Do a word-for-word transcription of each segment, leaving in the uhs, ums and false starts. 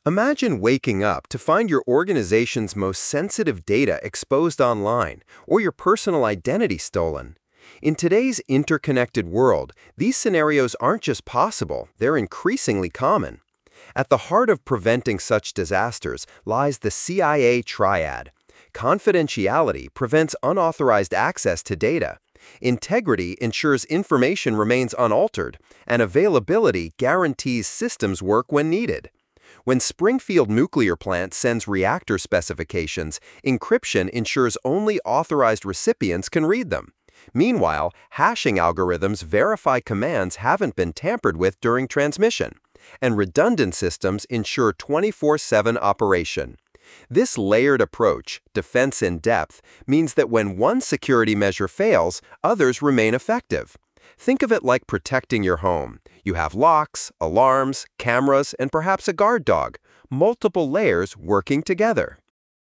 Imagine waking up to find your organization's most sensitive data exposed online or your personal identity stolen. In today's interconnected world, these scenarios aren't just possible, they're increasingly common. At the heart of preventing such disasters lies the C I A triad. Confidentiality prevents unauthorized access to data. Integrity ensures information remains unaltered, and availability guarantees systems work when needed. When Springfield Nuclear Plant sends reactor specifications, encryption ensures only authorized recipients can read them. Meanwhile, hashing algorithms verify commands haven't been tampered with during transmission, and redundant systems ensure twenty-four seven operation. This layered approach, defense in depth, means that when one security measure fails, others remain effective. Think of it like protecting your home. You have locks, alarms, cameras, and perhaps a guard dog, multiple layers working together.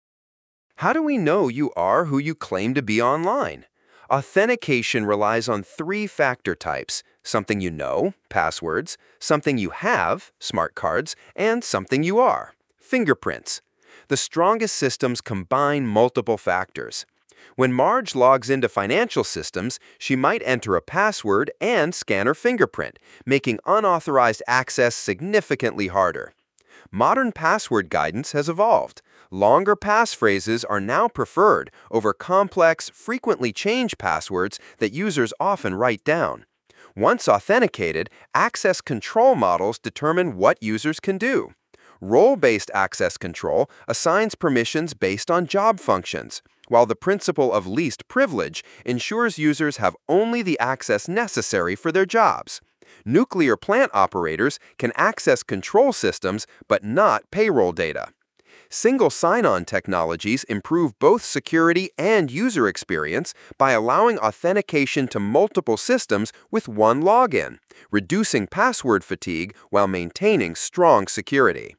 How do we know you are who you claim to be online? Authentication relies on three factor types: something you know, passwords; something you have, smart cards; and something you are, fingerprints. The strongest systems combine multiple factors. When Marge logs into financial systems, she might enter a password and scan her fingerprint, making unauthorized access significantly harder. Modern password guidance has evolved. Longer passphrases are now preferred over complex, frequently changed passwords that users often write down. Once authenticated, access control models determine what users can do. Role-based access control assigns permissions based on job functions, while the principle of least privilege ensures users have only the access necessary for their jobs. Nuclear plant operators can access control systems but not payroll data. Single sign-on technologies improve both security and user experience by allowing authentication to multiple systems with one login, reducing password fatigue while maintaining strong security.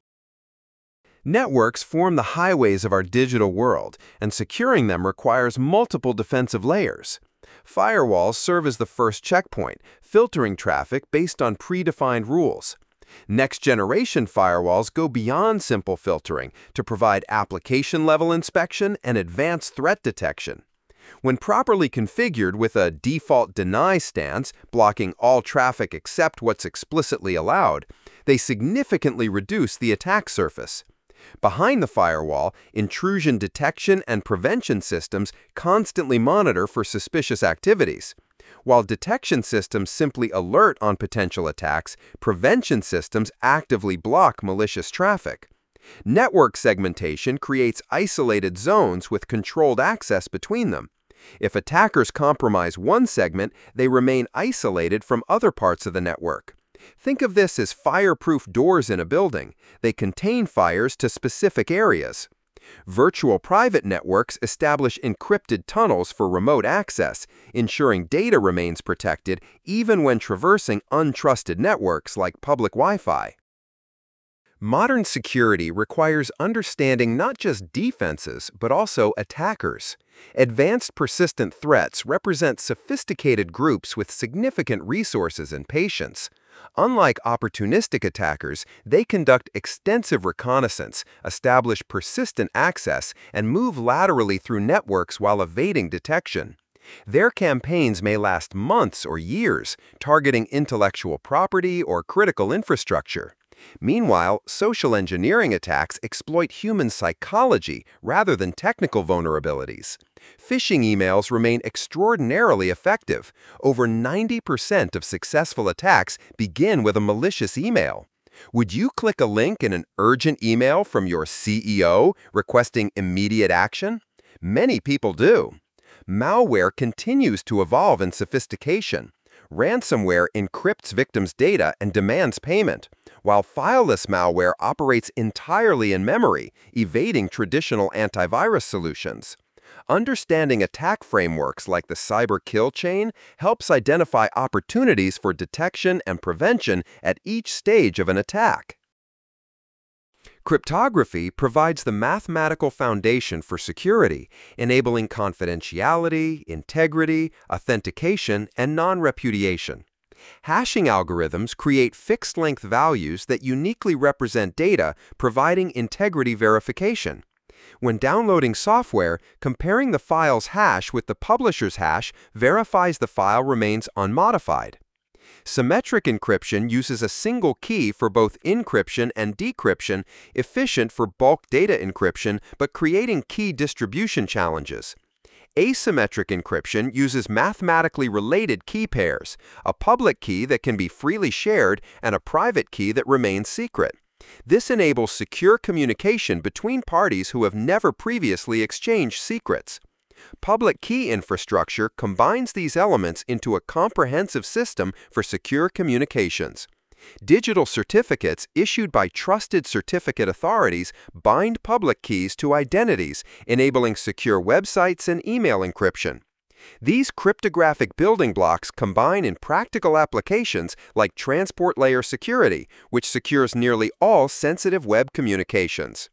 Networks form the highways of our digital world, and securing them requires multiple defensive layers. Firewalls serve as the first checkpoint, filtering traffic based on predefined rules. Next-generation firewalls go beyond simple filtering to provide application-level inspection and advanced threat detection. When properly configured with a default deny stance, blocking all traffic except what's explicitly allowed, they significantly reduce the attack surface. Behind the firewall, intrusion detection and prevention systems constantly monitor for suspicious activities. While detection systems simply alert on potential attacks, prevention systems actively block malicious traffic. Network segmentation creates isolated zones with controlled access between them. If attackers compromise one segment, they remain isolated from other parts of the network. Think of this as fireproof doors in a building. They contain fires to specific areas. Virtual private networks establish encrypted tunnels for remote access, ensuring data remains protected even when traversing untrusted networks like public Wi-Fi. Modern security requires understanding not just defenses, but also attackers. Advanced persistent threats represent sophisticated groups with significant resources and patience. Unlike opportunistic attackers, they conduct extensive reconnaissance, establish persistent access, and move laterally through networks while evading detection. Their campaigns may last months or years, targeting intellectual property or critical infrastructure. Meanwhile, social engineering attacks exploit human psychology rather than technical vulnerabilities. Phishing emails remain extraordinarily effective. Over ninety percent of successful attacks begin with a malicious email. Would you click a link in an urgent email from your C E O requesting immediate action? Many people do. Malware continues to evolve in sophistication. Ransomware encrypts victims' data and demands payment, while fileless malware operates entirely in memory, evading traditional antivirus solutions. Understanding attack frameworks like the cyber kill chain helps identify opportunities for detection and prevention at each stage of an attack. Cryptography provides the mathematical foundation for security, enabling confidentiality, integrity, authentication, and non-repudiation. Hashing algorithms create fixed-length values that uniquely represent data, providing integrity verification. When downloading software, comparing the file's hash with the publisher's hash verifies the file remains unmodified. Symmetric encryption uses a single key for both encryption and decryption, efficient for bulk data encryption but creating key distribution challenges. Asymmetric encryption uses mathematically related key pairs, a public key that can be freely shared and a private key that remains secret. This enables secure communication between parties who have never previously exchanged secrets. Public key infrastructure combines these elements into a comprehensive system for secure communications. Digital certificates issued by trusted certificate authorities bind public keys to identities, enabling secure websites and email encryption. These cryptographic building blocks combine in practical applications like transport layer security, which secures nearly all sensitive web communications.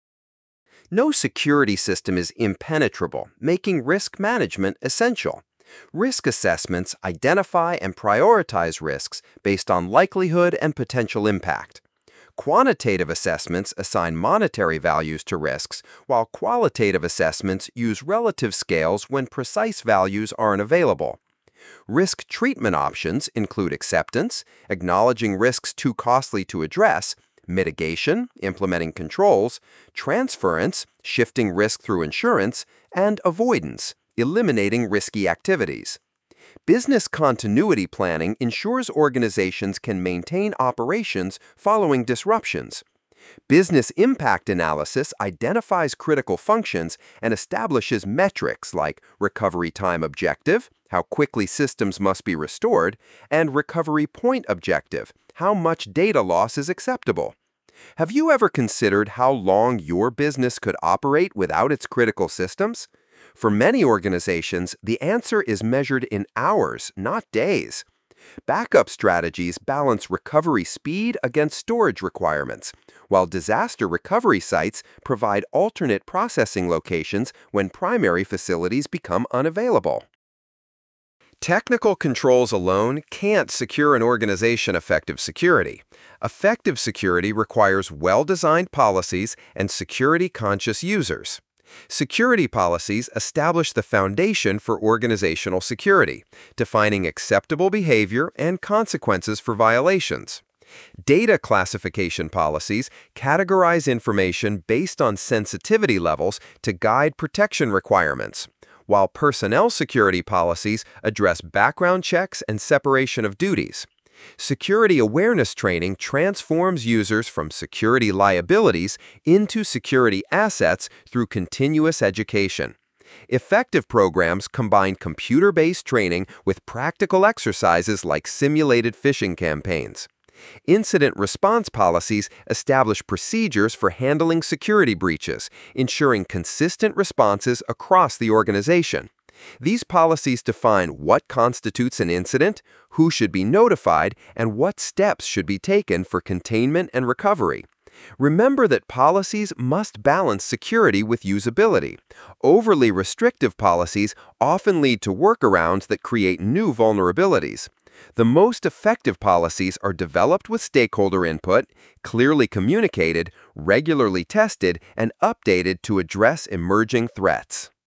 No security system is impenetrable, making risk management essential. Risk assessments identify and prioritize risks based on likelihood and potential impact. Quantitative assessments assign monetary values to risks, while qualitative assessments use relative scales when precise values aren't available. Risk treatment options include acceptance, acknowledging risks too costly to address, mitigation, implementing controls, transference, shifting risk through insurance, and avoidance, eliminating risky activities. Business continuity planning ensures organizations can maintain operations following disruptions. Business impact analysis identifies critical functions and establishes metrics like recovery time objective, how quickly systems must be restored, and recovery point objective, how much data loss is acceptable. Have you ever considered how long your business could operate without its critical systems? For many organizations, the answer is measured in hours, not days. Backup strategies balance recovery speed against storage requirements, while disaster recovery sites provide alternate processing locations when primary facilities become unavailable. Technical controls alone can't secure an organization effective security. Effective security requires well-designed policies and security-conscious users. Security policies establish the foundation for organizational security, defining acceptable behavior and consequences for violations. Data classification policies categorize information based on sensitivity levels to guide protection requirements, while personnel security policies address background checks and separation of duties. Security awareness training transforms users from security liabilities into security assets through continuous education. Effective programs combine computer-based training with practical exercises like simulated phishing campaigns. Incident response policies establish procedures for handling security breaches, ensuring consistent responses across the organization. These policies define what constitutes an incident, who should be notified, and what steps should be taken for containment and recovery. Remember that policies must balance security with usability. Overly restrictive policies often lead to workarounds that create new vulnerabilities. The most effective policies are developed with stakeholder input, clearly communicated, regularly tested, and updated to address emerging threats.